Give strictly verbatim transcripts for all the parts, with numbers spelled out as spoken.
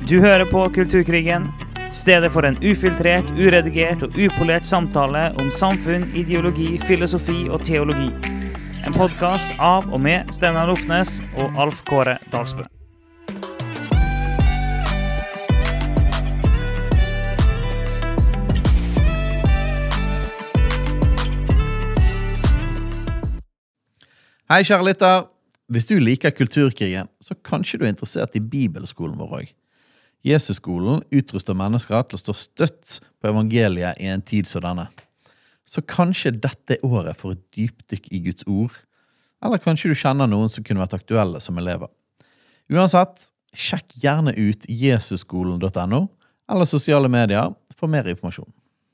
Du hører på Kulturkrigen, stedet for en ufiltrert, uredigert og upolert samtale om samfunn, ideologi, filosofi og teologi. En podcast av og med Steinar Lofnes og Alf Kåre Dalsbø. Hei kjære lytter. Hvis du liker Kulturkrigen, så kanskje du er interessert i Bibelskolen vår også. Jesusskolen utruster mennesker til å stå støtt på evangeliet i en tid som denne. Så kanskje dette året får et dypdykk i Guds ord, eller kanskje du kjenner noen som kunne vært aktuelle som elever. Uansett, sjekk gjerne ut jesusskolen punktum no eller sosiale medier for mer informasjon.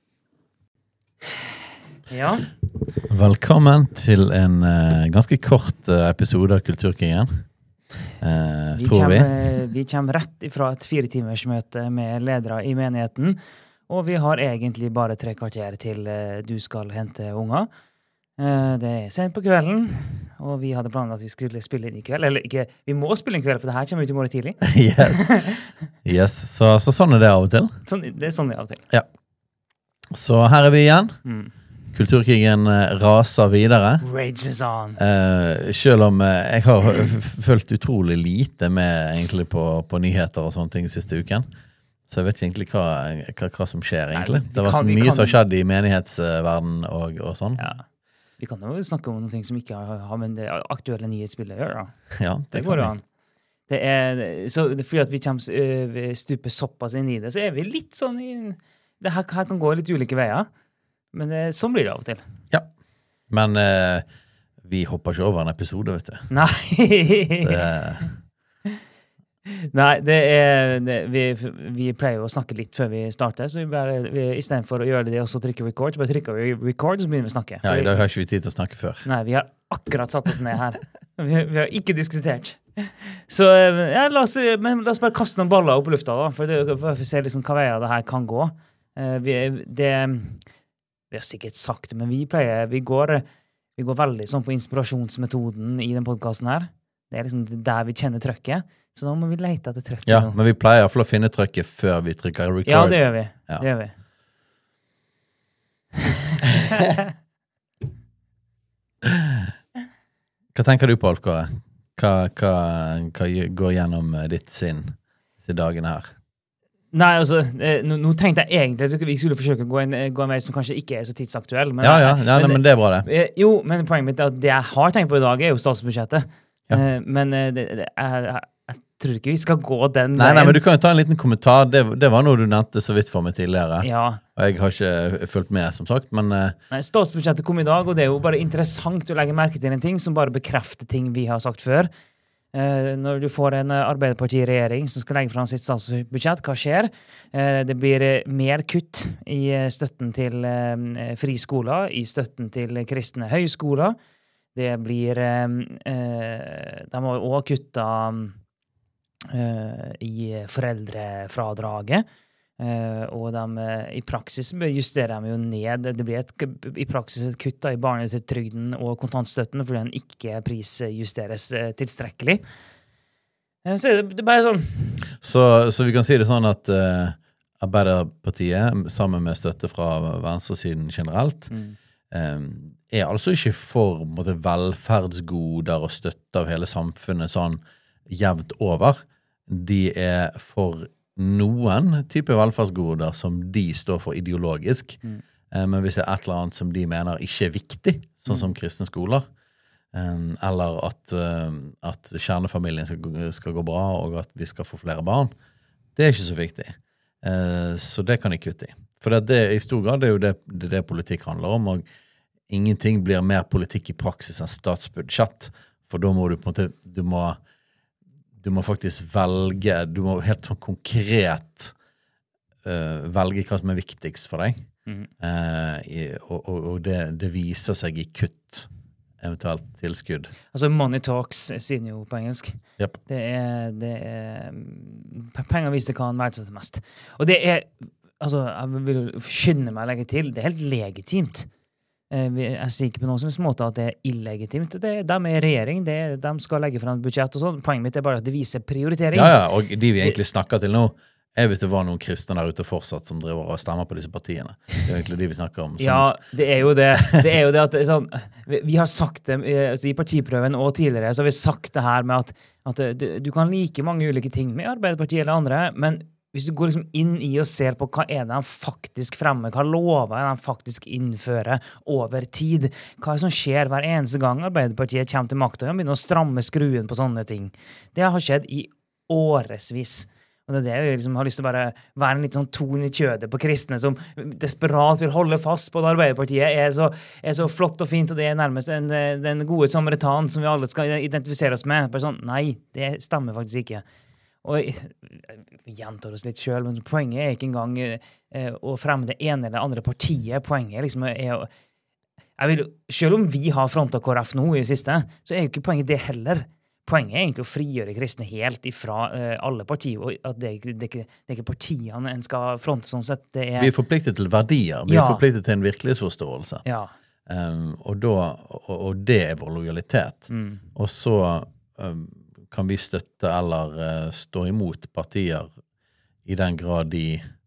Ja. Velkommen til en uh, ganske kort uh, episode av Kulturkrigen. Uh, vi, tror kommer, vi. vi kommer rett ifra et fire timers møte med ledere i menigheten, og vi har egentlig bare tre kvarter til uh, du skal hente unger. Uh, det er sent på kvelden, og vi hadde planen at vi skulle spille inn i kveld. Eller ikke, vi må spille inn i kveld, for det her kommer ut i morgen tidlig. yes, yes. Så, så sånn er det av og til. Sånn, det er sånn det er av og til. Ja. Så her er vi igjen. Mm. Kulturkrigen raser videre. Rages on. Eh, selv om eh, jeg har følt utrolig lite med egentlig på, på nyheter og sånne ting siste uken. Så jeg vet ikke egentlig hva, hva, hva som skjer egentlig. Nei, det har vært mye kan... som har skjedd i menighetsverden og, og sånn. Ja. Vi kan jo snakke om noe som ikke har, har med det aktuelle nyhetsbildet å gjøre. Ja, det, det går jo an. Det er, så det er fordi at vi kommer uh, stupe såpass inn i det, så er vi litt sånn i, det her, her kan gå litt ulike veier. Men det, sånn blir det av og til. Ja, men eh, vi hopper ikke over en episode, vet du. Nei. det... Nei, det er, det, vi, vi pleier å snakke litt før vi starter, så vi bare, vi, i stedet for å gjøre det og så trykke record, så bare trykker vi record, så begynner vi å snakke. Ja, i dag har ikke vi tid til å snakke før. Nei, vi har akkurat satt oss ned her. Vi, vi har ikke diskutert. Så ja, la, oss, men la oss bare kaste noen baller opp i lufta, da, for, det, for å se liksom hva veier det her kan gå. Vi, det... Vi har sikkert sagt det, men vi pleier, vi går, vi går veldig sånn på inspirasjonsmetoden i den podcasten her. Det er liksom der vi kjenner trøkket, så da må vi lete etter trøkket. Ja, nå. Men vi pleier i hvert fall å finne trøkket før vi trykker record. Ja, det gjør vi. Ja. Det gjør vi. Hva tenker du på, Alf Kåre? Hva, hva, hva går gjennom ditt sinn disse dagene her? Nei, altså, nå, nå tenkte jeg egentlig at vi skulle forsøke å gå en, gå en vei som kanskje ikke er så tidsaktuell. Men, ja, ja, ja men, men det er bra det. Jo, men poenget mitt er at det jeg har tenkt på i dag er jo statsbudsjettet. Ja. Men det, det, jeg, jeg tror ikke vi skal gå den nei, veien. Nei, men du kan jo ta en liten kommentar. Det, det var noe du nevnte så vidt for meg tidligere. Ja. Og jeg har ikke fulgt med, som sagt, men... Nei, statsbudsjettet kom i dag, og det er jo bare interessant å legge merke til en ting som bare bekrefter ting vi har sagt før. Uh, når du får en uh, Arbeiderparti-regjering som skal legge fram sitt statsbudsjett, hva skjer? Uh, det blir uh, mer kutt i uh, støtten til uh, friskoler, i støtten til kristne høyskoler. Det blir uh, uh, de har også kuttet uh, i foreldrefradraget. Uh, og de, uh, i praksis justerer de jo ned. Det blir et, i praksis et kutt i barnetrygden og kontantstøtten fordi den ikke prisjusteres uh, tilstrekkelig. Uh, så det, det er bare sånn. Så, så vi kan si det sånn at uh, Arbeiderpartiet, sammen med støtte fra venstresiden generelt, mm. um, er altså ikke for måte, velferdsgoder og støtte av hele samfunnet sånn jevnt over. De er for noen type velferdsgoder som de står for ideologisk, mm. eh, men hvis det er et eller annet som de mener ikke er viktig, sånn som mm. kristne skoler, eh, eller at, eh, at kjernefamilien skal, skal gå bra, og at vi skal få flere barn, det er ikke så viktig. Eh, så det kan de kutte i. For det, det, i stor grad det er jo det, det, det politikk handler om, og ingenting blir mer politikk i praksis enn statsbudsjett, for da må du på en måte, du må Du må faktisk velge, du må helt sånn konkret uh, velge hva som er viktigst for deg. Mm. Uh, i, og og, og det, det viser seg i kutt, eventuelt tilskudd. Altså money talks, sier jo på engelsk. Yep. Det er, det er penger viser hva han verdsetter mest. Og det er, altså, jeg vil skynde meg å legge til, det er helt legitimt. Jeg sier ikke på noen som helst måte at det er illegitimt. Det, de er i regjering, det, de skal legge frem et budsjett og sånn. Poenget mitt er bare at det viser prioritering. Ja, ja, og de vi egentlig snakker til nå, er hvis det var noen kristne der ute fortsatt som driver og stemmer på disse partiene. Det er egentlig de vi snakker om. Som... Ja, det er jo det. Det er jo det at det er sånn, vi, vi har sagt det altså i partiprøven og tidligere, så har vi sagt det her med at, at du, du kan like mange ulike ting med Arbeiderpartiet eller andre, men hvis du går liksom inn i og ser på hva er det de faktisk fremmer, hva lover er de faktisk innfører over tid, hva er det som skjer hver eneste gang Arbeiderpartiet kommer til makten og begynner å stramme skruen på sånne ting. Det har skjedd i åresvis. Og det er det jeg liksom har lyst til å bare være en litt sånn ton i kjødet på kristne som desperat vil holde fast på at Arbeiderpartiet er så, er så flott og fint, og det er nærmest en, den gode samaritan som vi alle skal identifisere oss med. Bare sånn, nei, det stemmer faktisk ikke. Og vi gjentar oss litt selv, men poenget er ikke engang eh, å fremme det ene eller andre partiet. Poenget liksom er å jeg vil, selv om vi har frontet K R F nå i det siste, så er jo ikke poenget det heller. Poenget er egentlig å frigjøre kristne helt ifra eh, alle partier, og at det, det, det, det er ikke partiene en skal fronte sånn sett. Det er, vi er forpliktet til verdier, vi ja. er forpliktet til en virkelighetsforståelse. Ja. Um, og, da, og, og det er vår lojalitet. Mm. Og så um, kan vi støtte eller uh, stå imot partier i den grad de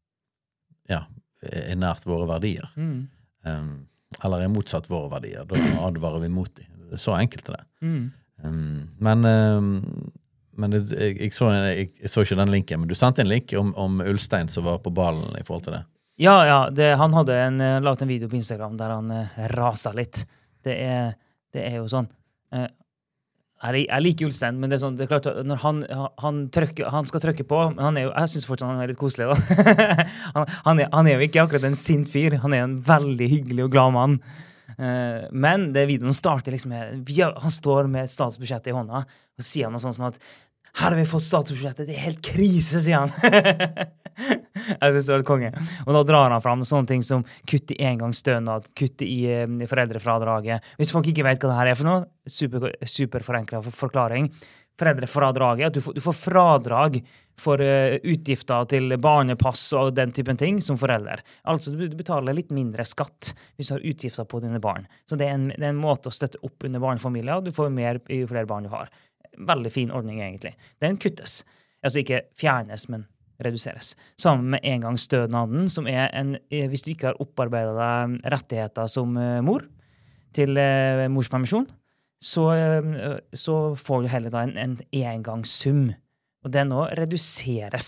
ja, er nært våre verdier. Mm. Um, eller er motsatt våre verdier. Da advarer vi mot dem. Det er så enkelt det. Mm. Um, men um, men det, jeg, jeg, så, jeg, jeg så ikke den linken, men du sendte en link om, om Ulstein som var på ballen i forhold til det. Ja, ja, det, han hadde en, laget en video på Instagram der han uh, rasa litt. Det er, det er jo sånn. Uh, Jeg, jeg liker Ulstein, men det er sånn, det er klart, når han, han, trykker, han skal trykke på, men han er jo, jeg synes fortsatt han er litt koselig da. han, han, er, han er jo ikke akkurat en sint fyr, han er en veldig hyggelig og glad mann. Uh, men det videoen starter liksom med, vi har, han står med statsbudsjettet i hånda, og sier noe sånt som at, her har vi fått statsbudsjettet, det er helt krise, sier han. Jeg synes det var et konge. Og da drar han fram sånne ting som kutt i engangsstønad, kutt i, i foreldrefradraget. Hvis folk ikke vet hva det her er for noe, super, super forenklet forklaring. Foreldrefradraget, at du får, du får fradrag for uh, utgifter til barnepass og den typen ting som forelder. Altså du, du betaler litt mindre skatt hvis du har utgifter på dine barn. Så det er en, det er en måte å støtte opp under barnefamilier, og du får mer jo flere barn du har. Veldig fin ordning egentlig. Den kuttes. Altså ikke fjernes, men reduseres. Sammen med engangsstønaden, som er en, hvis du ikke har opparbeidet deg rettigheter som uh, mor til uh, morspermisjon, så, uh, så får du heller da en, en engangssum. Og den nå reduseres,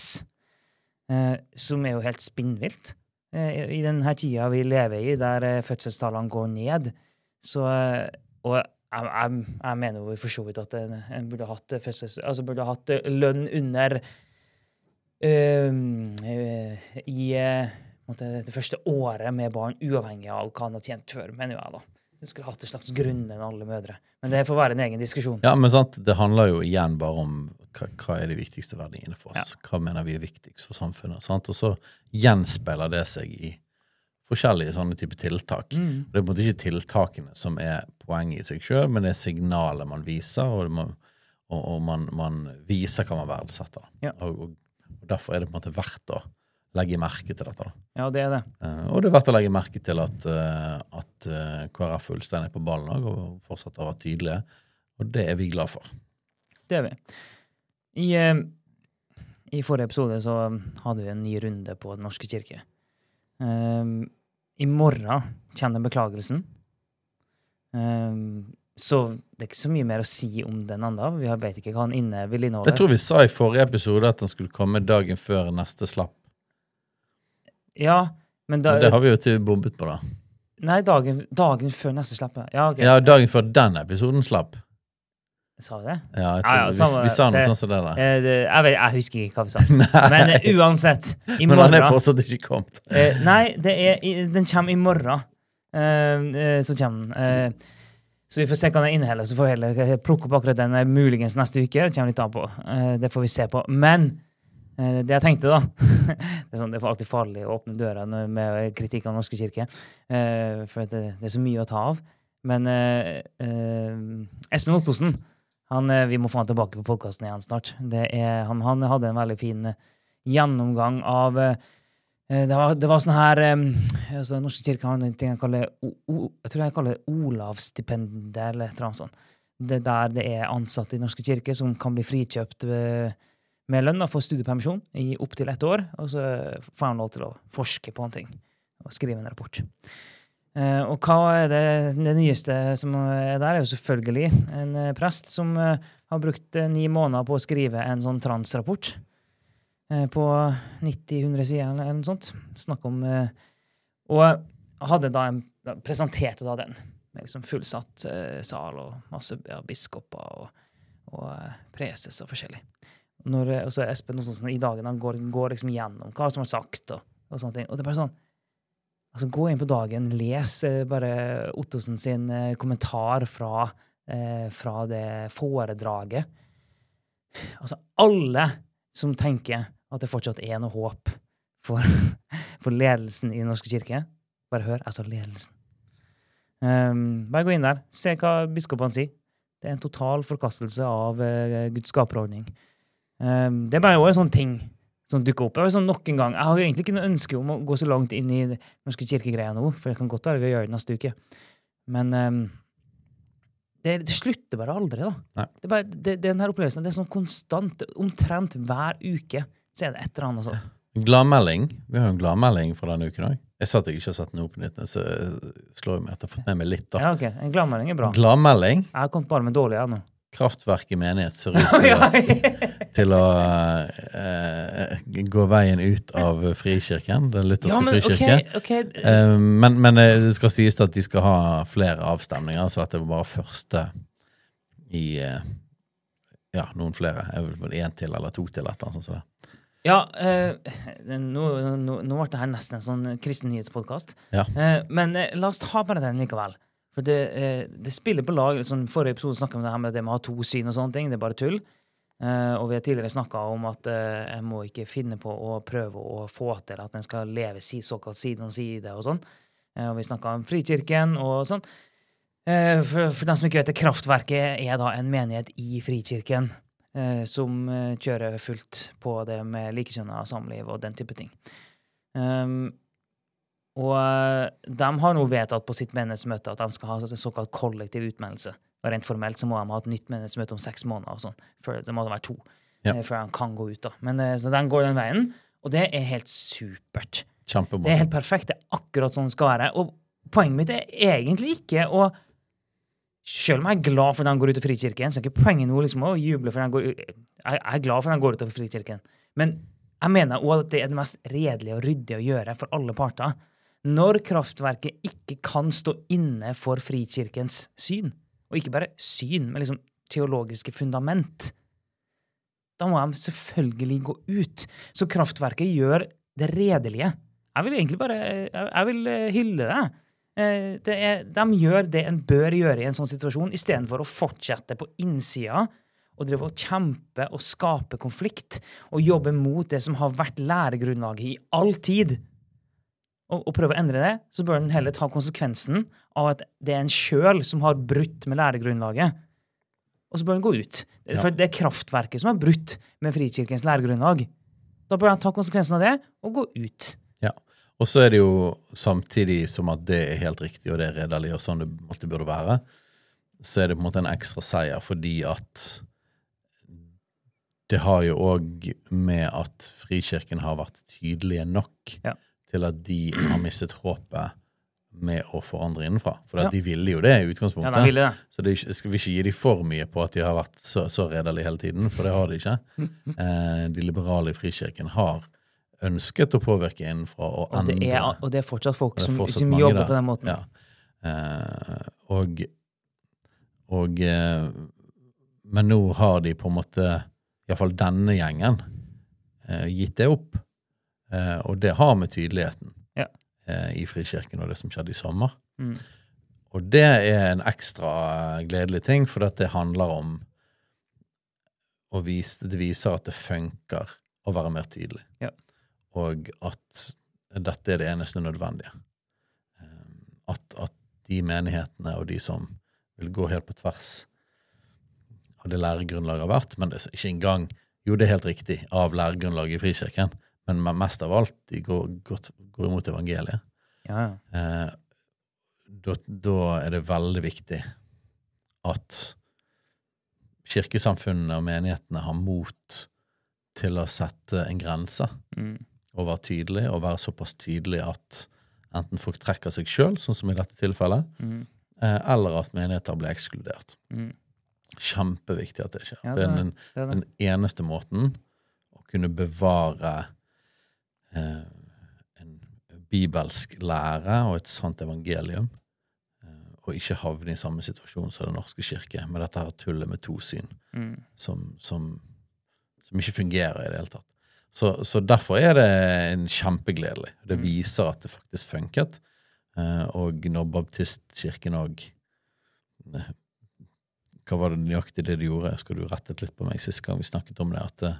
uh, som er jo helt spinnvilt. Uh, I denne tida vi lever i, der uh, fødselstallene går ned, så, uh, og jeg, jeg, jeg mener jo for så vidt at en, en burde hatt fødsels, altså burde hatt lønn under Uh, uh, i uh, måtte, det første året med barn, uavhengig av hva han har tjent før, mener jeg da. Du skulle hatt en slags grunn enn alle mødre. Men det får være en egen diskusjon. Ja, men sant, det handler jo igjen bare om hva, hva er de viktigste verdiene for oss. Ja. Hva mener vi er viktigst for samfunnet. Sant? Og så gjenspeiler det seg i forskjellige sånne typer tiltak. Mm. Det er på en måte ikke tiltakene som er poenget i seg selv, men det er signalet man viser, og, man, og, og man, man viser hva man verdsetter. Ja. Og, og derfor er det på en måte verdt å legge merke til dette. Da. Ja, det er det. Uh, og det er verdt å legge merke til at, uh, at uh, K R F Ulstein er på ballen også, og fortsatt har vært tydelige. Og det er vi glad for. Det er vi. I, uh, i forrige episode så hadde vi en ny runde på Den norske kirke. Uh, I morgen kjenner beklagelsen. Uh, Så det er ikke så mye mer å si om den enda. Vi vet ikke hva han inne vil inneholde. Jeg tror vi sa i forrige episode at han skulle komme dagen før neste slapp. Ja, men da... Men det har vi jo til bombet på da. Nei, dagen, dagen før neste slapp. Ja, ok. Ja, dagen før den episoden slapp. Sa vi det? Ja, jeg tror Ja, ja, vi, samme- vi sa noe det- sånn som det der. Eh, det jeg, vet, jeg husker ikke hva vi sa. Men eh, uansett, i Men han er morgen... fortsatt ikke kommet. Eh, nei, det er, i- den kommer i morgen. Eh, eh, så kommer den. Eh, så vi får se hva den inneholder, så får vi heller plukke opp akkurat den eh, muligens neste uke. Det kommer litt an på. Eh, det får vi se på. Men eh, det jeg tenkte da, det er, sånn, det er alltid farlig å åpne døra når- med kritikk av Den norske kirke, eh, for at det, det er så mye å ta av. Men eh, eh, Espen Ottosen, han, eh, vi må få han tilbake på podcasten igjen snart. Det er, han, han hadde en veldig fin eh, gjennomgang av eh, Det var, det var sånn her um, altså, Norske kirke har en ting jeg kaller o, o, jeg tror jeg kaller Olavsstipendet eller et eller annet sånt. Det der det er ansatte i Norske kirke som kan bli frikjøpt med, med lønn og få studiepermisjon i opp til ett år, og så får han lov til å forske på en ting og skrive en rapport. Uh, og hva er det, det nyeste som er der, er jo selvfølgelig en uh, prest som uh, har brukt uh, ni måneder på å skrive en sånn transrapport på nitti hundre sider eller noe sånt. Snakk om og hadde da en, presenterte da den med liksom fullsatt eh, sal og masse ja, biskoper og, og eh, preses og forskjellig. Når, og så er Espen Ottosen i dagen han går, går liksom gjennom hva som har sagt og, og sånne ting. Og det er bare sånn altså gå inn på dagen, les eh, bare Ottosen sin eh, kommentar fra, eh, fra det foredraget. Altså alle som tenker at det fortsatt er noe håp for, for ledelsen i Norske kirke. Bare hør, altså ledelsen. Um, bare gå inn der, se hva biskopene sier. Det er en total forkastelse av uh, Guds skaperordning. Um, det er bare også en sånn ting som dukker opp. Jeg, sånn nok en gang. Jeg har egentlig ikke noe ønske om å gå så langt inn i Norske kirkegreier nå, for det kan godt være vi gjør det neste uke. Men um, det, det slutter bare aldri, da. Nei. Det er bare, det, det, den her opplevelsen, det er sånn konstant, omtrent hver uke, så er det et eller annet sånn. Gladmelding. Vi har jo en gladmelding fra denne uken også. Jeg sa at jeg ikke har sett den opp på nytt, så slår jeg meg at jeg har fått med meg litt da. Ja, ok. En gladmelding er bra. Gladmelding. Jeg har kommet bare med dårlig her nå. Kraftverk i menighet ser ut til å, til å uh, gå veien ut av frikirken, den lutherske ja, men, frikirken. Okay, okay. Uh, men, men det skal sies at de skal ha flere avstemninger, så dette var bare første i uh, ja, noen flere. En til eller to til, et eller annet sånt som det. Ja, eh, nå, nå, nå ble det her nesten en sånn kristen nyhetspodcast. Ja. Eh, men eh, la oss ta bare den likevel. For det, eh, det spiller på lag. Sånn, forrige episode snakket vi om det her med det med å ha to syn og sånne ting. Det er bare tull. Eh, og vi har tidligere snakket om at eh, jeg må ikke finne på å prøve å få til at den skal leve si, såkalt side om side og sånn. Eh, og vi snakket om Frikirken og sånn. Eh, for, for den som ikke vet det, Kraftverket er da en menighet i Frikirken. Som kjører fullt på det med likekjønnet samliv og den type ting. Um, og de har nå vedtatt på sitt menighetsmøte at de skal ha såkalt kollektiv utmeldelse. Og rent formelt så må de ha et nytt menighetsmøte om seks måneder og sånn. For det må være to, ja. Før de kan gå ut da. Men så den går den veien, og det er helt supert. Kjempebra. Det er helt perfekt, det er akkurat sånn det skal være. Og poenget mitt er egentlig ikke å selv om jeg er glad for at han går ut av Frikirken, så er ikke poenget nå liksom å juble for at han går ut. Jeg er glad for at han går ut av Frikirken. Men jeg mener også at det er det mest redelige og ryddige å gjøre for alle parter. Når Kraftverket ikke kan stå inne for Frikirkens syn, og ikke bare syn, men liksom teologiske fundament, da må de selvfølgelig gå ut. Så Kraftverket gjør det redelige. Jeg vil egentlig bare, jeg vil hylle det. Det er, de gjør det en bør gjøre i en sånn situasjon, i stedet for å fortsette på innsida og drive og kjempe og skape konflikt og jobbe mot det som har vært læregrunnlaget i all tid. Og, og prøve å endre det, så bør den heller ta konsekvensen av at det er en selv som har brutt med læregrunnlaget. Og så bør den gå ut. Ja. For det er Kraftverket som har brutt med Frikirkens læregrunnlag. Da bør den ta konsekvensen av det og gå ut. Ja. Og så er det jo samtidig som at det er helt riktig, og det er redelig, og sånn det alltid burde være, så er det på en måte en ekstra seier, fordi at det har jo også med at Frikirken har vært tydelige nok ja. Til at de har mistet håpet med å forandre innenfra. For at ja. De ville jo det i utgangspunktet. Ja, de ville det. Så det skal vi ikke gi de for mye på at de har vært så, så redelige hele tiden, for det har de ikke. Eh, de liberale i Frikirken har ønsket å påvirke innenfra og, og endre. Er, og det er fortsatt folk er som, fortsatt som jobber der. På den måten. Ja. Eh, og, og eh, men nå har de på en måte, i hvert fall denne gjengen, eh, gitt det opp. Eh, og det har med tydeligheten ja. eh, i Frikirken og det som skjedde i sommer. Mm. Og det er en ekstra gledelig ting, for det handler om å vise, det viser at det funker å være mer tydelig. Ja. Og at dette er det eneste nødvendige. At, at de menighetene og de som vil gå helt på tvers av det læregrunnlaget har vært, men det er ikke engang, jo det er helt riktig av læregrunnlaget i Frikirken, men mest av alt de går, går, går imot evangeliet. Ja, ja. Eh, da, da er det veldig viktig at kirkesamfunnene og menighetene har mot til å sette en grense Mm. og være tydelig, og være såpass tydelig at enten folk trekker seg selv, sånn som i dette tilfellet, Mm. eh, eller at menigheter blir ekskludert. Mm. Kjempeviktig at det skjer. Ja, det det er er den, det er det. den eneste måten å kunne bevare eh, en bibelsk lære og et sant evangelium, eh, og ikke havne i samme situasjon som den norske kirke, med dette her tullet med to syn, Mm. som, som, som ikke fungerer i det hele tatt. Så, så derfor er det en kjempegledelig. Det Mm. viser at det faktisk funket. Eh, og når baptistkirken også eh, hva var det nøyaktig det de gjorde? Skal du rettet litt på meg sist gang vi snakket om det, at det,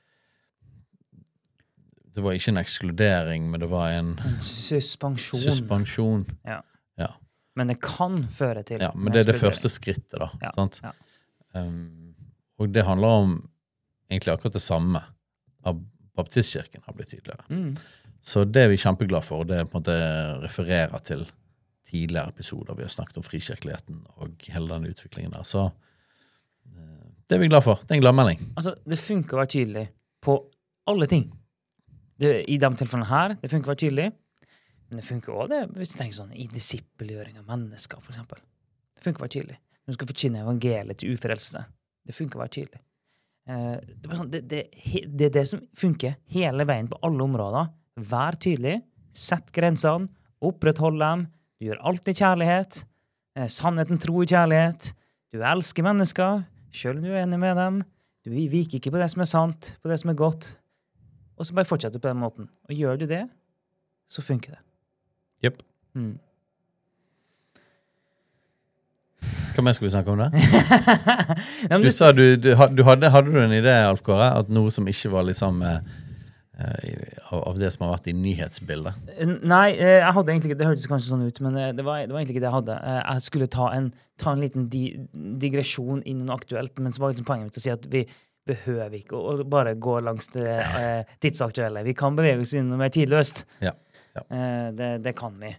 det var ikke en ekskludering, men det var en En suspensjon. suspensjon. Ja. Ja. Men det kan føre til. Ja, men det er det første skrittet da. Ja, Sant? ja. Um, og det handler om egentlig akkurat det samme. Av baptistkirken har blitt tydeligere. Mm. Så det er vi kjempeglade for, og det på en måte refererer til tidligere episoder vi har snakket om frikirkeligheten og hele den utviklingen der. Så eh, det er vi glad for. Det er en gladmelding. Altså, det funker å være tydelig på alle ting. Det, I de tilfellene her, det funker å være tydelig. Men det funker også det, hvis du tenker sånn, i disippelgjøring av mennesker, for eksempel. Det funker å være tydelig. Når du skal forkynne evangeliet til ufrelste. Det funker å være tydelig. Eh, det, er bare sånn, det, det, det er det som funker hele veien på alle områder. Vær tydelig, sett grensene, oppretthold dem, du gjør alt i kjærlighet, eh, sannheten tro i kjærlighet, du elsker mennesker, selv om du er enig med dem, du viker ikke på det som er sant, på det som er godt, og så bare fortsetter du på den måten. Og gjør du det, så funker det. Jepp. Mm. Hva mer skal vi snakke om det? Ja, men Du du- sa du, du, du hadde, hadde du en idé, Alf Kåre, at noe som ikke var liksom eh, eh, av, av det som har vært i nyhetsbildet? Nei, eh, jeg hadde egentlig ikke, det hørtes kanskje sånn ut, men eh, det var, det var egentlig ikke det jeg hadde. Eh, Jeg skulle ta en, ta en liten di, digresjon inn i noe aktuelt, men så var liksom poenget mitt å si at vi behøver ikke å, å bare gå langs det eh, tidsaktuelle. Vi kan bevege oss inn noe mer tidløst. Ja, ja. Eh, det, det kan vi.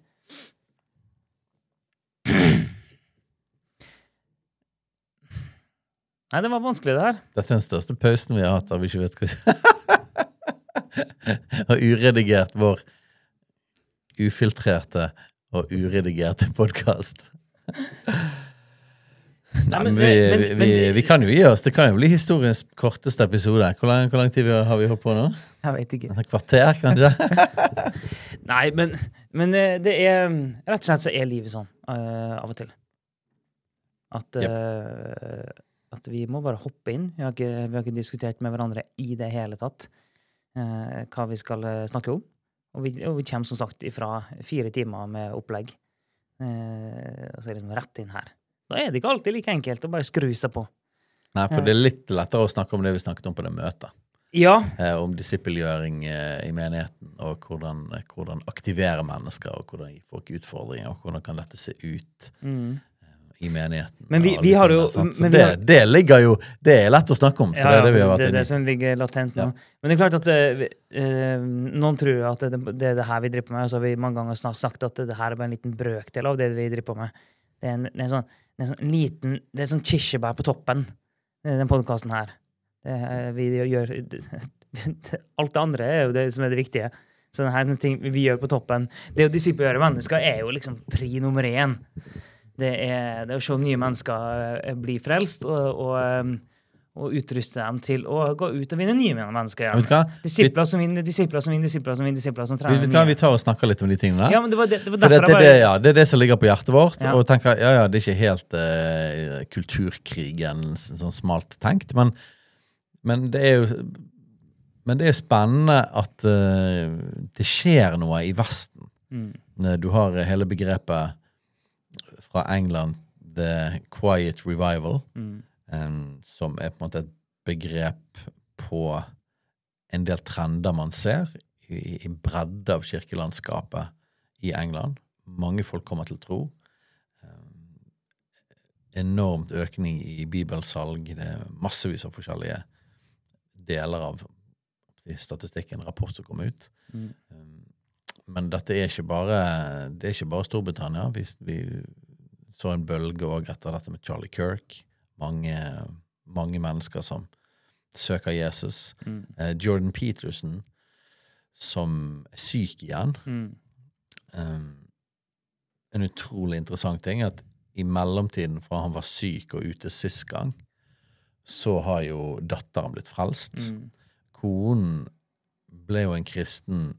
Nei, det var vanskelig det her. Dette er den største pausen vi har hatt, av vi ikke vet hva vi har uredigert vår ufiltrerte og uredigerte podcast. Nei, men, men vi, det- men- vi, men- vi, vi kan jo gi oss. Det kan jo bli historiens korteste episode. Hvor lang, hvor lang tid har vi holdt på nå? Jeg vet ikke. Et kvarter, kanskje? Nei, men, men eh, det er rett og slett så er livet sånn eh, av og til. At, eh, at vi må bare hoppe inn. Vi har ikke, vi har ikke diskutert med hverandre i det hele tatt eh, hva vi skal eh, snakke om. Og vi, og vi kommer som sagt ifra fire timer med opplegg. Eh, og så er det liksom rett inn her. Da er det ikke alltid like enkelt å bare skru seg på. Nei, for det er litt lettere å snakke om det vi snakket om på det møtet. Ja, Eh, om disippelgjøring eh, i menigheten, og hvordan, hvordan aktivere mennesker, og hvordan gi folk utfordringer, og hvordan kan dette se ut mm. i menigheten. Men vi- og alle vi har tingene jo- der, sant? Så men vi det, har- det ligger jo, det er lett å snakke om, for Ja, det er det vi ja, har det vært er det inne i. som ligger latent nå. Ja. Men det er klart at eh, eh, noen tror at det, det er det her vi driver på med, og så har vi mange ganger snart sagt at det her er bare en liten brøkdel av det vi driver på med. Det er en, det er en, sånn, det er en sånn liten, det er en sånn kirsebær på toppen, eh, den podcasten her. Det, er- vi gjør, alt det andre er jo det som er det viktige. Så denne her ting vi gjør på toppen, det å disippelgjøre mennesker er jo liksom pri nummer én. Det er, det er å se nye mennesker eh, bli frelst, og, og, eh, og utruste dem til å gå ut og vinne nye mennesker. Vet du hva? Disipler som vinner, disipler som vinner, disipler som vinner, disipler som Vi, trener vi, kan, nye. vi tar og snakker litt om de tingene der. Ja, men det var, det, det var For det, derfor det, det, jeg bare... ja, det er det som ligger på hjertet vårt, Ja. og tenker, ja, ja, det er ikke helt eh, kulturkrigen sånn smalt tenkt, men, men det er jo men det er jo spennende at eh, det skjer noe i Vesten. Mm. Eh, Du har hele begrepet fra England, The Quiet Revival, Mm. eh, som er på en måte et begrep på en del trender man ser i, i bredde av kirkelandskapet i England. Mange folk kommer til tro. Eh, Enormt økning i bibelsalg. Det er massevis av forskjellige deler av i statistikken, en rapport som kom ut. Mm. Men dette er ikke bare, det er ikke bare Storbritannia. Vi, vi så en bølge også etter dette med Charlie Kirk. Mange, mange mennesker som søker Jesus. Mm. Eh, Jordan Peterson, som er syk igjen. Mm. Um, en utrolig interessant ting er at i mellomtiden fra han var syk og ute sist gang, så har jo datteren blitt frelst. Mm. Konen ble jo en kristen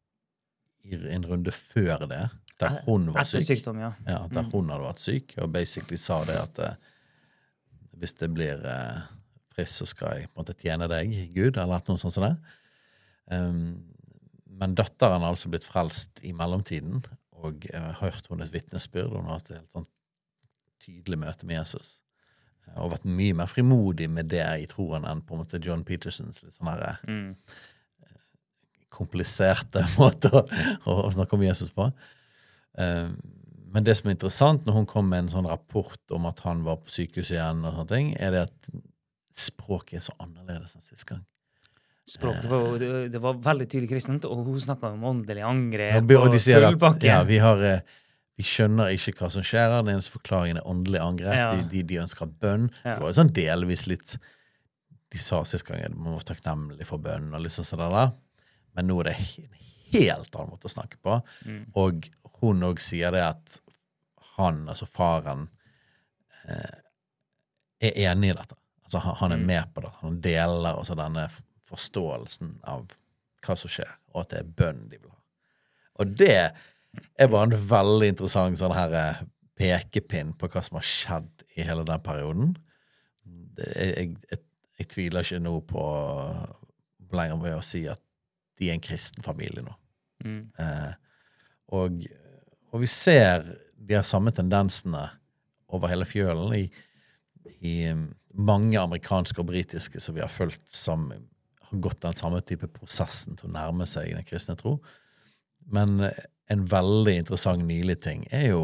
i en runde før det, der hun var Etter syk. sykdom, ja. Ja, der Mm. hun hadde vært syk, og basically sa det at eh, hvis det blir eh, frisk, så skal jeg på en måte tjene deg, Gud, eller noe sånt som det. Um, men datteren har altså blitt frelst i mellomtiden, og jeg har hørt hennes vitnesbyrd, hun har hatt et helt sånn tydelig møte med Jesus, og vært mye mer frimodig med det i troen enn på en måte John Petersons litt sånn her Mm. kompliserte måte å, å snakke om Jesus på. Um, men det som er interessant når hun kom med en sånn rapport om at han var på sykehus igjen og sånne ting, er det at språket er så annerledes enn sist gang. Språket var, det, det var veldig tydelig kristent, og hun snakket om åndelig Og, angrep og de og sier full at pakke. ja, vi, har, eh, vi skjønner ikke hva som skjer. Den eneste forklaringen er åndelig angrep. Ja. De, de, de ønsker bønn. Ja. Det var jo sånn delvis litt de sa sist gang at man var takknemlig for bønn og litt sånn sånn der. Men nå er det en helt annen måte å snakke på. Mm. Og hun også sier det at han, altså faren, eh, er enig i dette. Altså han, han er Mm. med på det. Han deler også denne forståelsen av hva som skjer, og at det er bønn de vil ha. Og det er bare en veldig interessant sånn her eh, pekepinn på hva som har skjedd i hele den perioden. Det, jeg, jeg, jeg tviler ikke nå på, på lenger ved å si at de er en kristen familie nå. Mm. Eh, og, og vi ser de her samme tendensene over hele fjølen i, i mange amerikanske og britiske som vi har følt som har gått den samme type prosessen til å nærme seg den kristne tro. Men en veldig interessant nylig ting er jo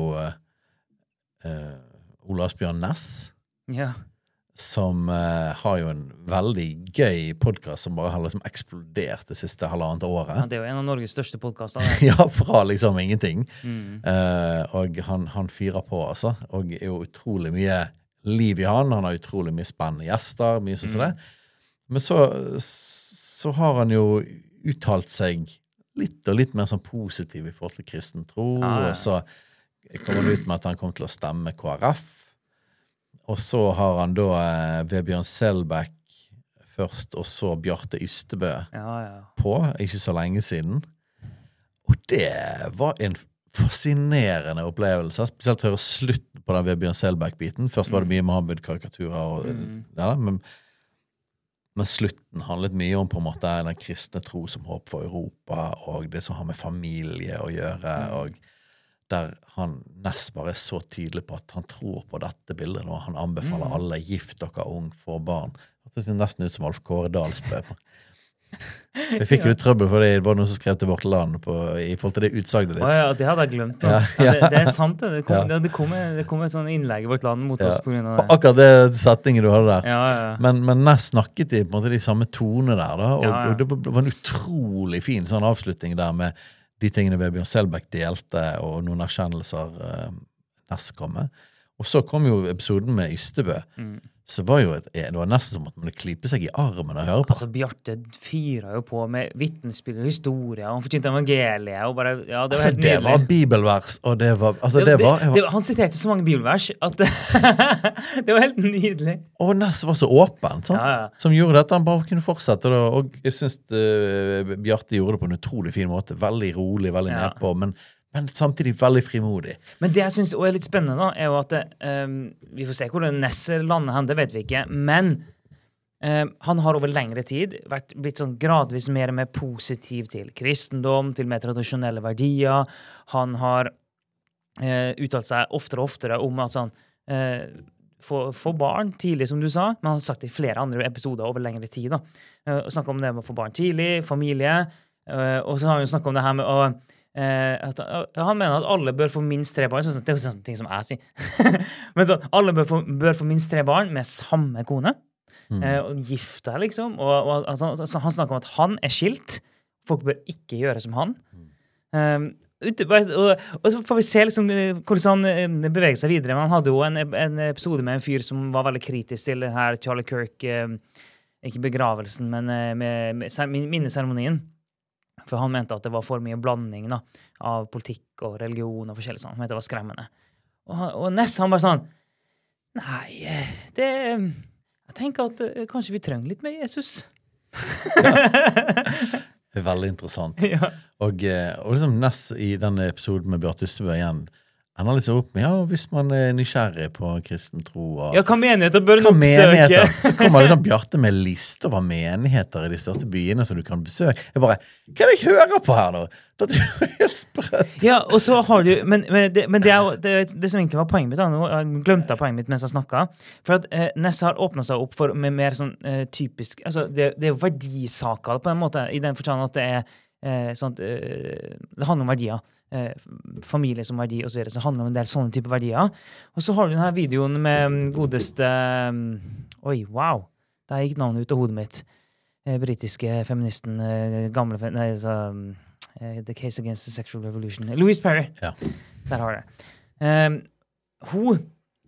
eh, Ole Asbjørn Næss, Ja. som eh, har jo en veldig gøy podcast som bare har liksom eksplodert det siste halvannet året. Ja, det er jo en av Norges største podcaster. Ja, fra liksom ingenting. Mm. Eh, og han, han fyrer på, altså. Og er jo utrolig mye liv i han. Han har utrolig mye spennende gjester, mye sånn som det. Men så, så har han jo uttalt seg litt og litt mer sånn positiv i forhold til kristen tro, Ja, ja. og så kommer han ut med at han kommer til å stemme K R F. Og så har han da eh, Vebjørn Selbekk først, og så Bjarte Ystebø Ja, ja. på, ikke så lenge siden. Og det var en fascinerende opplevelse, spesielt å høre slutten på den Vebjørn Selbekk-biten. Først var det mye Mohammed-karikaturer, og, Mm. ja, men, men slutten handlet mye om på en måte den kristne tro som håp for Europa, og det som har med familie å gjøre, og der han nest bare er så tydelig på at han tror på dette bildet, og han anbefaler Mm. alle gift dere ung for barn. Det ser nesten ut som Alf Kåre Dalsbø. Vi fikk jo litt trøbbel for det, det var noen som skrev til Vårt Land på, i forhold til det utsagnet ditt. Å ja, det hadde jeg glemt. Da. Ja, Ja, ja. det, det er sant, det. Det kom, Ja. det, det kom, det kom et sånn innlegg i Vårt Land mot Ja. oss på grunn av På det. akkurat det settingen du hadde der. Ja, ja. Men, men nest snakket de på en måte de samme tone der, da, og, Ja, ja. og det var- det var en utrolig fin sånn avslutning der med de tingene Vebjørn Selbekk delte, og noen erkjennelser eh, nest komme. Og så kom jo episoden med Ystebø, Mm. så var jo et, det var nesten som at man klyper seg i armen å høre på. Altså, Bjarte fyrer jo på med vitnesbyrd og historier, han forkynte evangeliet, og bare, ja, det var Altså, helt det nydelig. var bibelvers, og det var, altså, det det, var, jeg det, var han siterte så mange bibelvers at det, det var helt nydelig. og Ness var så åpen, sant? Ja, ja. Som gjorde at han bare kunne fortsette. Da. Og jeg synes uh, Bjarte gjorde det på en utrolig fin måte. Veldig rolig, veldig Ja. nedpå, men, men samtidig veldig frimodig. Men det jeg synes også er litt spennende, da, er jo at det, ehm, vi får se hvor det neste landet hen, det vet vi ikke, men ehm, han har over lengre tid vært, blitt sånn gradvis mer og mer positiv til kristendom, til mer tradisjonelle verdier. Han har eh, uttalt seg oftere og oftere om at sånn, eh, få, få barn tidlig, som du sa, men han har sagt det i flere andre episoder over lengre tid. da. Eh, og snakket om det med å få barn tidlig, familie, eh, og så har han jo snakket om det her med å Eh, at, ja, han mener at alle bør få minst tre barn. Sånn, det er jo sånne ting som jeg sier. Men sånn, alle bør få, bør få minst tre barn med samme kone. Mm. Eh, og gifta, liksom. Og, og altså, altså, han snakker om at han er skilt. Folk bør ikke gjøre som han. Mm. Um, Ute, og, og så får vi se liksom, hvordan han beveger seg videre. Man hadde jo en, en episode med en fyr som var veldig kritisk til her Charlie Kirk, eh, ikke begravelsen, men eh, med, med minneseremonien. For han mente at det var for mye blanding da, av politikk og religion og forskjellig sånn. Han mente det var skremmende. Og, og Ness, han bare sånn, nei, det, jeg tenker at eh, kanskje vi trenger litt mer Jesus. Ja. Det er veldig interessant. Ja. Og, og liksom Ness i denne episoden med Bjarte Ystebø igjen, han har liksom opp med, ja, hvis man er nysgjerrig på kristen tro. Og, ja, hva menigheter bør du oppsøke? Så kommer liksom Bjarte med liste over menigheter i de største byene som du kan besøke. Jeg bare, hva er det jeg hører på her nå? Det er jo helt sprøtt. Ja, og så har du, men, men, det, men det er jo det, det som egentlig var poenget mitt, da, nå, jeg glemte poenget mitt mens jeg snakket, for at eh, Ness har åpnet seg opp for med mer sånn eh, typisk, altså det, det er jo verdisaker på en måte, i den forstand at det er eh, sånt, eh, det handler om verdier. Eh, familie som verdi og så videre, så det handler om en del sånne type verdier. Og så har du denne videoen med godeste um, oi, wow, der gikk navnet ut av hodet mitt, eh, britiske feministen, eh, gamle nei, så, uh, The Case Against the Sexual Revolution, Louise Perry. Ja. Der har det. Um, hun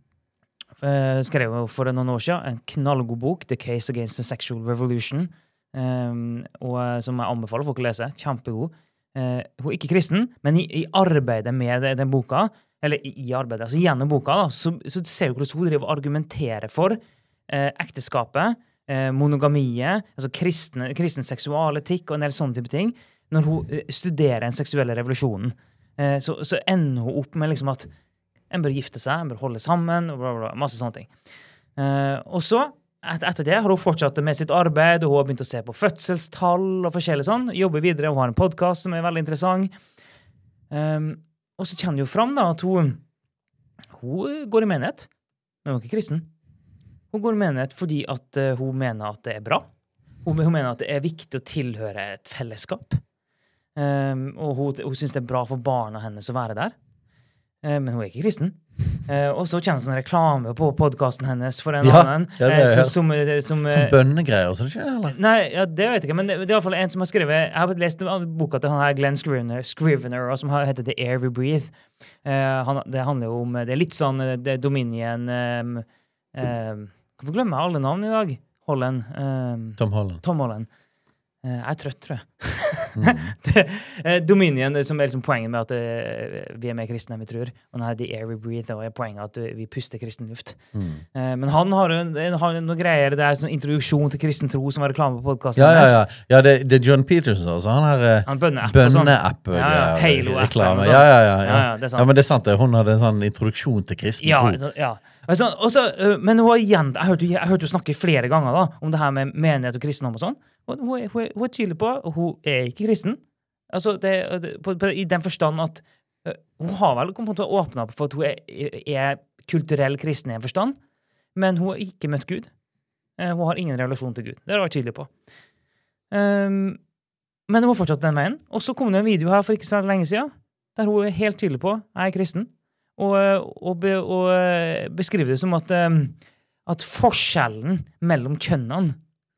uh, skrev jo for noen år siden en knallgod bok, The Case Against the Sexual Revolution, um, og, som jeg anbefaler folk å lese, kjempegod. Uh, hun er ikke kristen, men i, i arbeidet med det, den boka, eller i, i arbeidet, altså gjennom boka, da, så, så ser vi hvordan hun driver og argumenterer for uh, ekteskapet, uh, monogamiet, altså kristne, kristen seksualetikk og en del sånne type ting, når hun uh, studerer den seksuelle revolusjonen. Uh, så, så ender hun opp med liksom at en bør gifte seg, en bør holde sammen, og bla, bla, bla, masse sånne ting. Uh, og så Et, etter det har hun fortsatt med sitt arbeid, og hun har begynt å se på fødselstall og forskjellig sånn, jobber videre, hun har en podcast som er veldig interessant. Um, og så kjenner jo fram da, at hun, hun går i menighet, men hun er ikke kristen. Hun går i menighet fordi at uh, hun mener at det er bra. Hun, hun mener at det er viktig å tilhøre et fellesskap. Um, og hun, hun synes det er bra for barna hennes å være der. Uh, men hun er ikke kristen. Uh, og så kommer det sånn reklame på podcasten hennes for en ja, annen. Ja, det, uh, ja. Som, som, som, som bønnegreier, så det ikke, eller? Nei, ja, det vet jeg ikke, men det, det er i hvert fall en som har skrevet, jeg har lest boka til han her Glenn Scrivener, Scrivener som har, heter The Air We Breathe. Uh, han, det handler jo om, det er litt sånn, det er Dominion, um, um, hvorfor glemmer jeg alle navn i dag? Holland. Um, Tom Holland. Tom Holland. Uh, jeg er trøtt, tror jeg. Mm. det, uh, Dominion, som er liksom poenget med at uh, vi er mer kristne enn vi tror. Og denne The Air We Breathe, og er poenget at uh, vi puster kristen luft. Mm. Uh, men han har, har noen greier, det er sånn introduksjon til kristen tro som var reklame på podcasten. Ja, ja, ja. ja det, det er John Peterson, altså. Han har uh, han bønne-app. Bønne-app. Ja, ja. Halo-appen. Ja, ja, ja, ja. ja, ja, det er sant. Ja, men det er sant, det. Hun hadde en sånn introduksjon til kristen ja, tro. Ja, altså, også, uh, men hun har igjen, jeg hørte, jeg hørte hun snakke flere ganger da, om det her med menighet og kristendom og sånn. Hun, hun, hun, hun er tydelig på, og hun er ikke kristen. Altså, det, det, på, på, i den forstand at uh, hun har vel kommet til å åpne opp for at hun er, er kulturell kristen i en forstand, men hun har ikke møtt Gud. Uh, hun har ingen relasjon til Gud. Det har hun vært tydelig på. Um, men hun har fortsatt den veien. Og så kom det en video her for ikke så lenge siden, der hun er helt tydelig på, jeg er kristen, og, og, be, og beskriver det som at, um, at forskjellen mellom kjønnene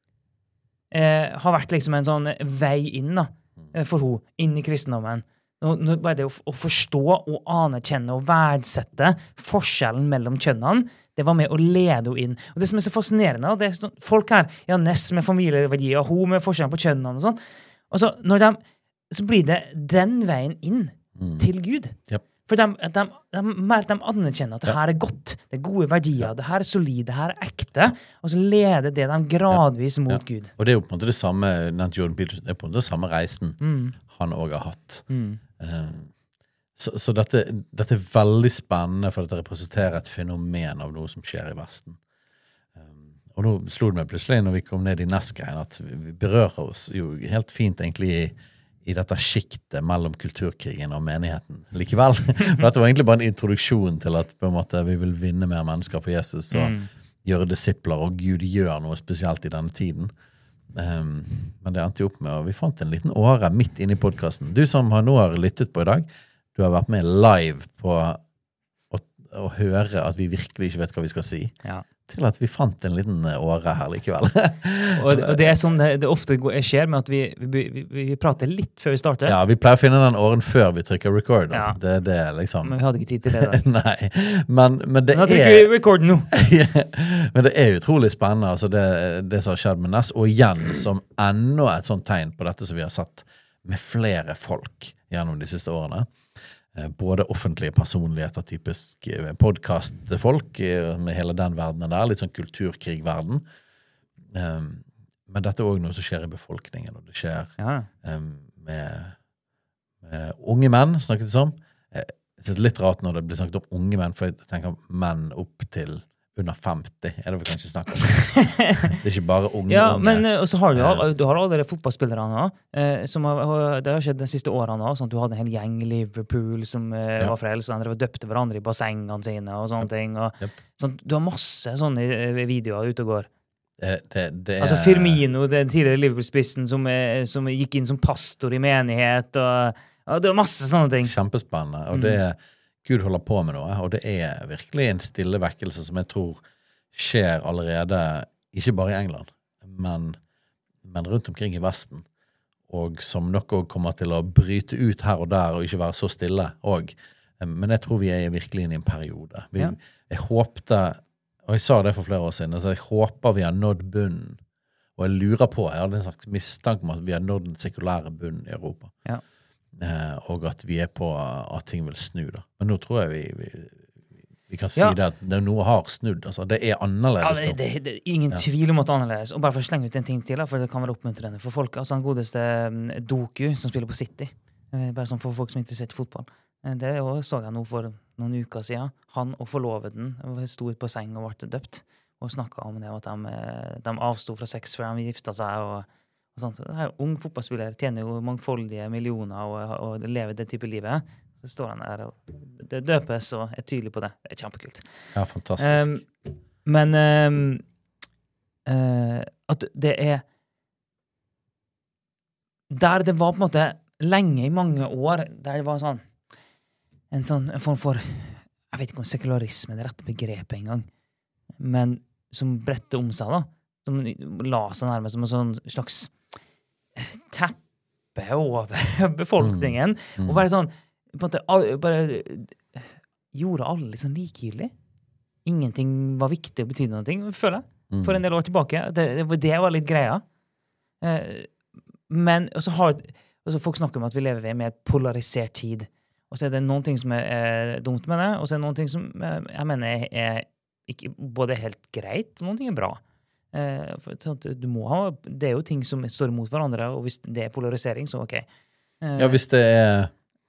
Eh, har vært liksom en sånn vei inn da, for hun, inn i kristendommen. Nå, nå bare det å, å forstå og anerkjenne og verdsette forskjellen mellom kjønnene, det var med å lede henne inn. Og det som er så fascinerende, det er sånn, folk her, ja, Ness med familieverdier, hun med forskjellen på kjønnene og sånn, og så, når de, så blir det den veien inn mm. til Gud. Yep. For de, de, de, de anerkjenner at det her er godt, det er gode verdier, ja. Det her er solid, det her er ekte, og så leder det dem gradvis ja. Mot ja. Gud. Og det er jo på en måte det samme, Jordan Peterson, det er på en måte det samme reisen mm. han også har hatt. Mm. Uh, så så dette, dette er veldig spennende, for at det representerer et fenomen av noe som skjer i Vesten. Um, og nå slo det meg plutselig, når vi kom ned i Ness-greien, at vi, vi berører oss jo helt fint egentlig i i dette skiktet mellom kulturkrigen og menigheten. Likevel, for dette var egentlig bare en introduksjon til at på en måte, vi vil vinne mer mennesker for Jesus og mm. gjøre disipler, og Gud gjør noe spesielt i denne tiden. Um, men det endte jo opp med, og vi fant en liten åre midt inne i podcasten. Du som har nå har lyttet på i dag, du har vært med live på å, å høre at vi virkelig ikke vet hva vi skal si. Ja. til at vi fant en liten åre her likevel. og, det, og det er sånn det, det ofte skjer med at vi, vi, vi, vi prater litt før vi starter. Ja, vi pleier å finne den åren før vi trykker record. Ja. Det er det, liksom. Men vi hadde ikke tid til det da. Nei, men, men det men er... trykker vi record nå. men det er utrolig spennende, altså det, det som har skjedd med Ness, og igjen som enda et sånt tegn på dette som vi har sett med flere folk gjennom de siste årene. Både offentlige personligheter, typisk podcastfolk med hele den verdenen der, litt sånn kulturkrigverden. Men dette er også noe som skjer i befolkningen, og det skjer ja. med, med unge menn, snakket det som. Det er litt rart når det blir snakket om unge menn, for jeg tenker menn opp til under femti, er det vi kanskje snakker om. Det er ikke bare unge ja, unge. Men og så har du, du har alle de fotballspillerne eh, som har, det har skjedd de siste årene også, sånn at du hadde en hel gjeng Liverpool som eh, ja. var frelset, de døpte hverandre i bassengene sine og sånne yep. ting. Og, yep. sånn, du har masse sånne videoer ute og går. Det, det, det er... Altså Firmino, den tidligere Liverpool-spissen som, som gikk inn som pastor i menighet, og, og det var masse sånne ting. Kjempespennende, og det er Gud holder på med noe, og det er virkelig en stille vekkelse som jeg tror skjer allerede, ikke bare i England, men, men rundt omkring i Vesten, og som nok også kommer til å bryte ut her og der, og ikke være så stille også. Men jeg tror vi er virkelig inne i en periode. Vi, ja. Jeg håpte, og jeg sa det for flere år siden, altså jeg håper vi har nådd bunnen, og jeg lurer på, jeg hadde en slags mistanke om at vi har nådd den sekulære bunnen i Europa. Ja. Eh, og at vi er på at ting vil snu da. Men nå tror jeg vi, vi, vi kan si ja. det at det noe har snudd. Altså, det er annerledes ja, det, det, det er ingen ja. tvil om at det er annerledes. Og bare for å slenge ut en ting til, da, for det kan være oppmuntrende for folk. Altså den godeste Doku som spiller på City. Bare sånn for folk som er interessert i fotball. Det så jeg nå for noen uker siden. Han og forloveden stod på seng og ble døpt. Og snakket om det, at de, de avstod fra sex før de giftet seg og og sånt. Det her ung fotballspiller tjener jo mangfoldige millioner og, og lever det type livet. Så står han der og det døpes og er tydelig på det. Det er kjempekult. Ja, fantastisk. Um, men um, uh, at det er der det var på en måte lenge i mange år, der det var sånn en sånn en form for jeg vet ikke om sekularisme er det rette begrepet engang, men som brettet om seg da, som la seg nærmest som en sånn slags teppe over befolkningen, mm. Mm. og bare sånn, på en måte, bare gjorde alle litt sånn likegyldig. Ingenting var viktig å betyde noe, føler jeg, mm. for en del år tilbake. Det, det var litt greia. Men, og så har og så folk snakker om at vi lever i en mer polarisert tid. Og så er det noen ting som er, er dumt med det, og så er det noen ting som jeg mener er, er ikke, både helt greit, og noen ting er bra. Eh, for, du må ha, det er jo ting som står imot hverandre, og hvis det er polarisering, så ok. Eh, ja, hvis det er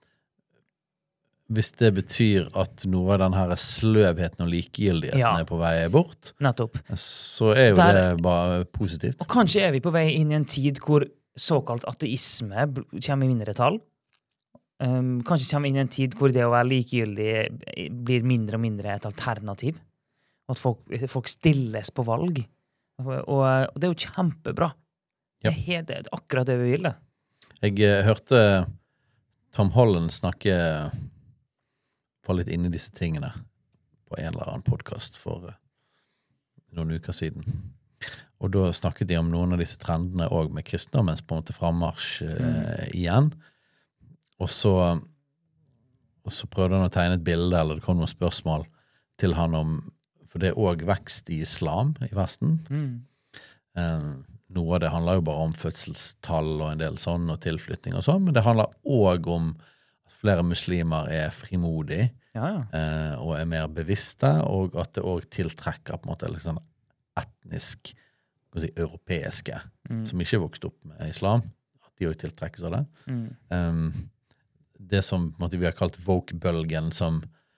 hvis det betyr at noe av den her sløvheten og likegyldigheten ja. er på vei bort, nettopp. Så er jo Der, det bare positivt. Og kanskje er vi på vei inn i en tid hvor såkalt ateisme kommer i mindre tall. Um, kanskje kommer inn i en tid hvor det å være likegyldig blir mindre og mindre et alternativ. At folk, folk stilles på valg. Og, og det er jo kjempebra. Ja. Det, er helt, det er akkurat det vi vil det. Jeg uh, hørte Tom Holland snakke var litt inne i disse tingene på en eller annen podcast for uh, noen uker siden. Og da snakket de om noen av disse trendene også med kristendommens på en måte frammarsj uh, mm. igjen. Og så, og så prøvde han å tegne et bilde, eller det kom noen spørsmål til han om, for det er også vekst i islam i Vesten. Mm. Eh, noe av det handler jo bare om fødselstall og en del sånn, og tilflytting og sånn, men det handler også om at flere muslimer er frimodige, ja, ja. Eh, og er mer bevisste, og at det også tiltrekker på en måte liksom etnisk, si, europeiske, mm. som ikke er vokst opp med islam, at de også tiltrekkes av det. Mm. Um, det som måtte vi har kalt woke-bølgen, som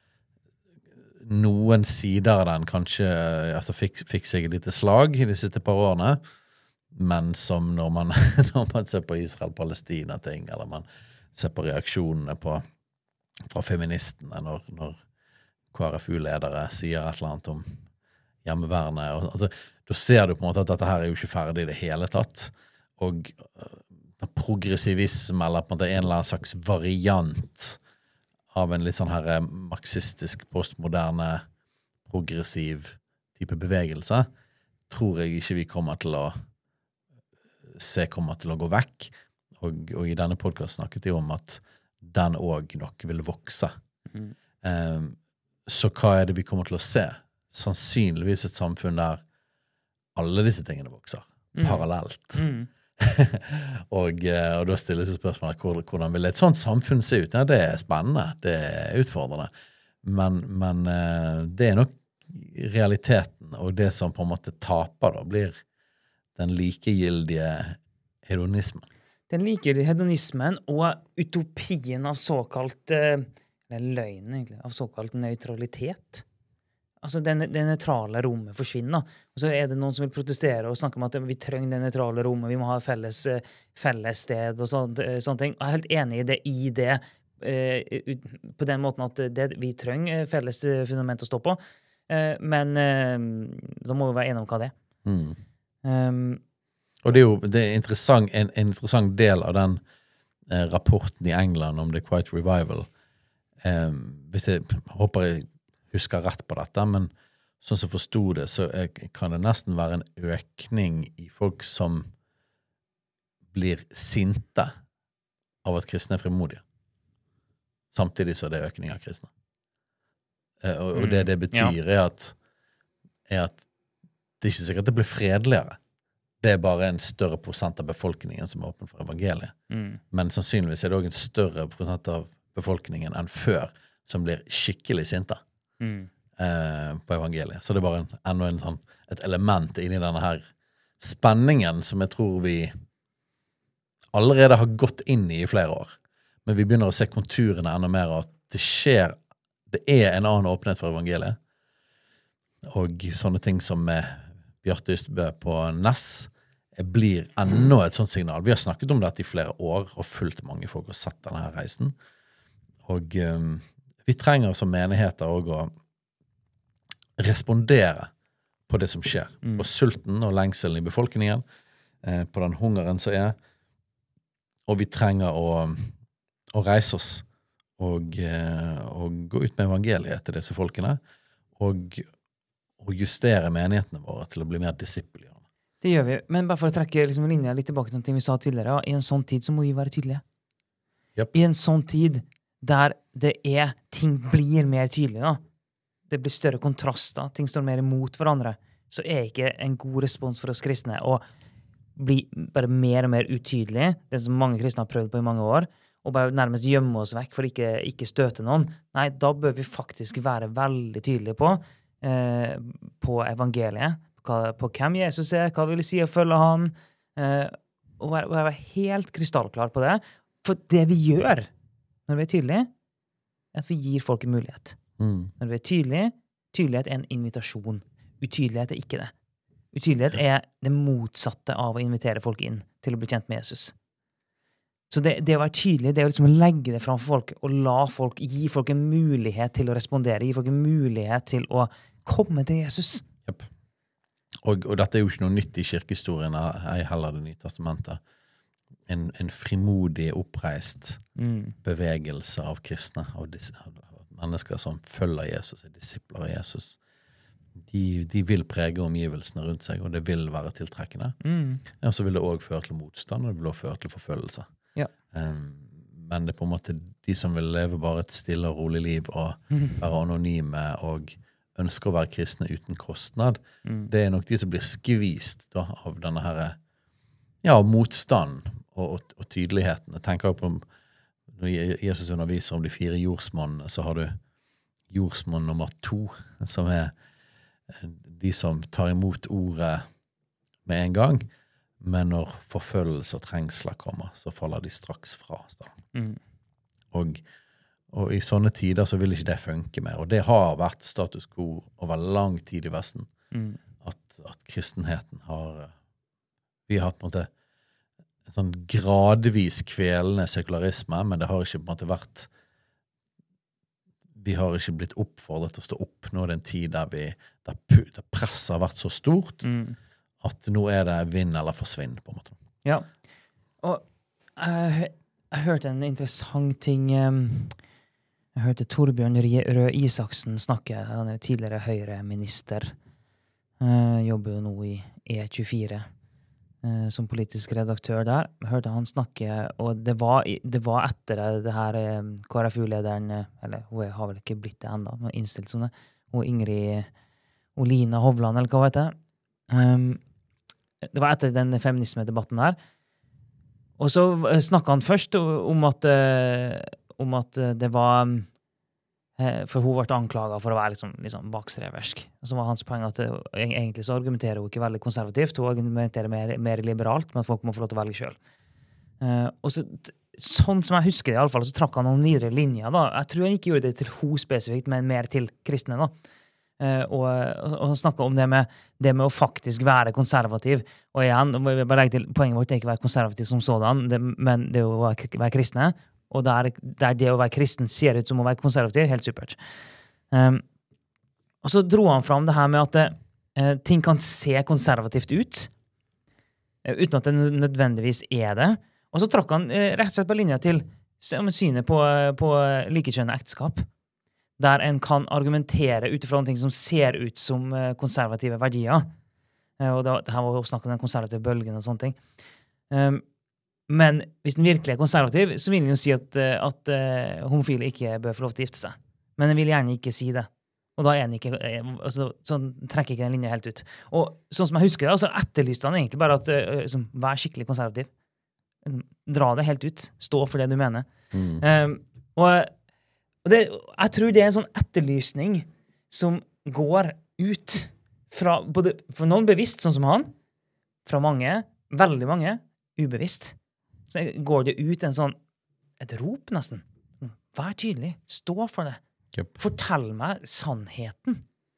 noen sider av den kanskje altså, fikk, fikk seg et lite slag i de siste par årene, men som når man, når man ser på Israel-Palestina-ting, eller man ser på reaksjonene på, fra feministene når, når K R F U-ledere sier et eller annet om hjemmevernet, og, altså, da ser du på en måte at dette her er jo ikke ferdig i det hele tatt, og progressivisme, eller på en måte en eller annen slags variant av en litt sånn her marxistisk, postmoderne, progressiv type bevegelse, tror jeg ikke vi kommer til å se kommer til å gå vekk. Og, og i denne podcasten snakket jeg om at den også nok vil vokse. Mm. Um, så hva er det vi kommer til å se? Sannsynligvis et samfunn der alle disse tingene vokser, mm. parallelt. Mm. og, og da stilles jo spørsmålet, hvordan vil et sånt samfunn se ut? Ja, det er spennende, det er utfordrende. Men, men det er nok realiteten, og det som på en måte taper da, blir den likegyldige hedonismen. Den likegyldige hedonismen og utopien av såkalt, eller løgnen egentlig, av såkalt neutralitet. Altså det, det neutrale rommet forsvinner. Og så er det noen som vil protestere og snakke om at vi trenger det neutrale rommet, vi må ha felles, felles sted og sånt, sånne ting. Jeg er helt enig i det, i det, på den måten at det, vi trenger felles fundament å stå på. Men da må vi være enige om hva det er. Mm. Um, og det er jo det er interessant, en, en interessant del av den eh, rapporten i England om The Quiet Revival. Um, hvis jeg håper jeg husker rett på dette, men sånn som jeg forstod det, så er, kan det nesten være en økning i folk som blir sinte av at kristne er frimodige. Samtidig så er det økning av kristne. Uh, og, og det det betyr ja. er, at, er at det er ikke sikkert at det blir fredeligere. Det er bare en større prosent av befolkningen som er åpen for evangeliet. Mm. Men sannsynligvis er det også en større prosent av befolkningen enn før som blir skikkelig sinte mm. eh, på evangeliet. Så det er bare en, enda en sånn, et element inni denne her spenningen som jeg tror vi allerede har gått inn i i flere år. Men vi begynner å se konturene enda mer, og at det skjer, det er en annen åpenhet for evangeliet. Og sånne ting som med Bjarte Ystebø på Ness blir enda et sånt signal. Vi har snakket om dette i flere år og fulgt mange folk og sett denne her reisen. Og um, vi trenger som menigheter også å respondere på det som skjer. Mm. På sulten og lengselen i befolkningen, eh, på den hungeren som er. Og vi trenger å, å reise oss og, eh, og gå ut med evangeliet til disse folkene og og justere menighetene våre til å bli mer disippelgjørende. Det gjør vi, men bare for å trekke liksom, linja litt tilbake til noe vi sa tidligere, i en sånn tid så må vi være tydelige. Yep. I en sånn tid der det er, ting blir mer tydelige, da. Det blir større kontraster, ting står mer imot hverandre, så er ikke en god respons for oss kristne å bli bare mer og mer utydelig, det som mange kristne har prøvd på i mange år, og bare nærmest gjemme oss vekk for ikke, ikke støte noen. Nei, da bør vi faktisk være veldig tydelige på på evangeliet, på, på hvem Jesus er, hva vil det si å følge han, eh, og være, være helt krystallklar på det. For det vi gjør når vi er tydelige, er at vi gir folk en mulighet. Mm. Når vi er tydelige, tydelighet er en invitasjon. Utydelighet er ikke det. Utydelighet er det motsatte av å invitere folk inn til å bli kjent med Jesus. Så det, det å være tydelig, det er å liksom legge det framfor folk, og la folk, gi folk en mulighet til å respondere, gi folk en mulighet til å komme til Jesus. Yep. Og, og dette er jo ikke noe nytt i kirkehistorien, jeg heller det nye testamentet. En, en frimodig, oppreist mm. bevegelse av kristne, av, disse, av mennesker som følger Jesus, er disipler av Jesus. De, de vil prege omgivelsene rundt seg, og det vil være tiltrekkende. Mm. Og så vil det også føre til motstand, og det vil også føre til forfølgelse. Ja. Um, men det er på en måte de som vil leve bare et stille og rolig liv, og være anonyme, og ønsker å være kristne uten kostnad, mm. det er nok de som blir skvist da, av denne her, ja, motstand og, og, og tydeligheten. Jeg tenker jo på, når Jesus underviser om de fire jordsmånene, så har du jordsmån nummer to, som er de som tar imot ordet med en gang, men når forfølgelse og trengsler kommer, så faller de straks fra. Mm. Og Og i sånne tider så vil ikke det funke mer. Og det har vært status quo over lang tid i Vesten. Mm. At, at kristenheten har... Vi har på en måte en sånn gradvis kvelende sekularisme, men det har ikke på en måte vært... Vi har ikke blitt oppfordret til å stå opp. Nå er det en tid der, vi, der, der presset har vært så stort, mm. at nå er det vinn eller forsvinn, på en måte. Ja, og jeg, jeg hørte en interessant ting... Um Jeg hørte Torbjørn Røe Isaksen snakke, han er jo tidligere Høyre-minister, Uh, jobber jo nå i E tjuefire uh, som politisk redaktør der. Jeg hørte han snakke, og det var, det var etter det her uh, K R F U-lederen, uh, eller hun har vel ikke blitt det enda, men innstilt som det, og Ingrid Olina Hovland, eller hva vet jeg. Um, det var etter den feminisme-debatten der. Og så snakket han først om at, uh, om at det var for hun ble anklaget for å være liksom, liksom bakstreversk. Og så var hans poeng at uh, egentlig så argumenterer hun ikke veldig konservativt, hun argumenterer mer, mer liberalt, men folk må få lov til å velge selv. Uh, og så, sånn som jeg husker det i alle fall, så trakk han noen videre linjer da. Jeg tror han ikke gjorde det til hun spesifikt, men mer til kristne da. Uh, og, og, og snakket om det med, det med å faktisk være konservativ. Og igjen, bare legge til, poenget vårt er ikke å være konservativ som sådan, det, men det er å være, være kristne. Og der, der det å være kristen ser ut som å være konservativ, helt supert. Um, og så dro han fram det her med at uh, ting kan se konservativt ut, uh, uten at det nødvendigvis er det. Og så trakk han uh, rett og slett på linja til synet på, uh, på likekjønnet ekteskap, der en kan argumentere utifra ting som ser ut som uh, konservative verdier. Uh, og det, det her var også snakk om den konservative bølgen og sånne ting. Um, Men hvis den virkelig er konservativ, så vil den jo si at, at uh, homofile ikke bør få lov til å gifte seg. Men den vil gjerne ikke si det. Og da er den ikke, altså, sånn trekker ikke den linja helt ut. Og sånn som jeg husker det, så etterlyste han egentlig bare at uh, liksom, vær skikkelig konservativ. Dra det helt ut. Stå for det du mener. Mm. Um, og og det, jeg tror det er en sånn etterlysning som går ut fra, både for noen bevisst, sånn som han, fra mange, veldig mange, ubevisst. Så går det ut en sånn, et rop nesten. Vær tydelig, stå for det. Yep. Fortell meg sannheten.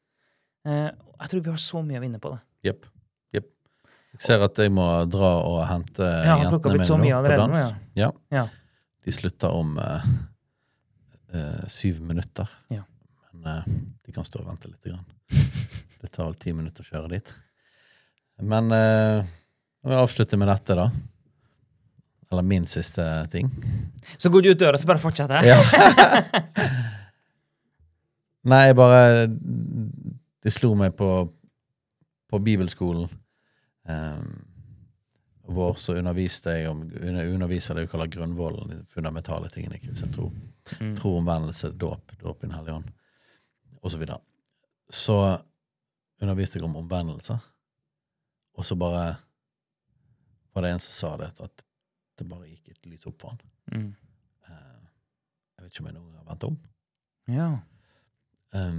Uh, jeg tror vi har så mye å vinne på det. Jepp, jepp. Jeg ser at jeg må dra og hente ja, jentene mine nå på dans. Nå, ja. Ja. De slutter om uh, uh, syv minutter. Ja. Men uh, de kan stå og vente litt grann. Det tar vel ti minutter å kjøre dit. Men uh, jeg vil avslutte med dette da. Eller min siste ting. Så går du ut døra, så bare fortsetter jeg. Ja. Nei, jeg bare det slo meg på på bibelskolen um, hvor så underviste jeg om underviser det vi kaller grunnvollen, de fundamentale tingene i kristen tro. Mm. Tro, omvendelse, dåp, dåp i den hellige ånd, og så videre. Så underviste jeg om omvendelse, og så bare var det en som sa det, at det bare gikk et lys opp for han. Mm. Uh, jeg vet ikke om jeg noen gang har ventet om. Ja. Um,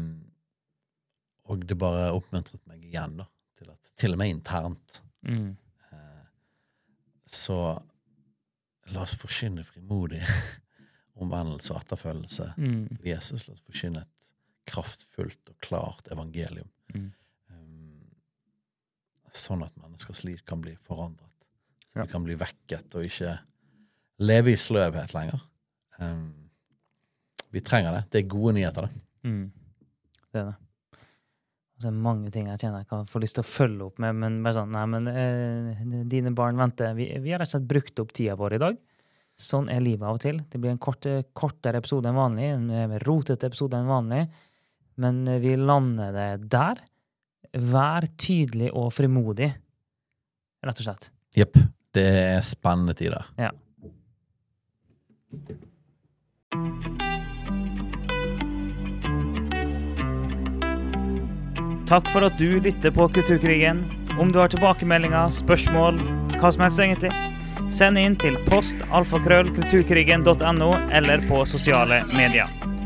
og det bare oppmuntret meg igjen da, til at til og med internt mm. uh, så la oss forkynne frimodig omvendelse og etterfølgelse mm. Jesus, la oss forkynne et kraftfullt og klart evangelium mm. um, sånn at menneskers liv kan bli forandret. Så vi kan bli vekket og ikke leve i sløvhet lenger. Um, vi trenger det. Det er gode nyheter, det. Mm. Det er det. Og så er det mange ting jeg kjenner jeg kan få lyst til å følge opp med, men bare sånn, nei, men eh, dine barn venter. Vi, vi har rett og slett brukt opp tida vår i dag. Sånn er livet av og til. Det blir en kort, kortere episode enn vanlig, en rotete episode enn vanlig, men vi lander det der. Vær tydelig og frimodig, rett og slett. Jepp. Det er spennende tider. Ja. Takk for at du lytter på Kulturkrigen. Om du har tilbakemeldinger, spørsmål, hva som helst egentlig, send inn til post alfakrøll kulturkrigen punktum no eller på sosiale medier.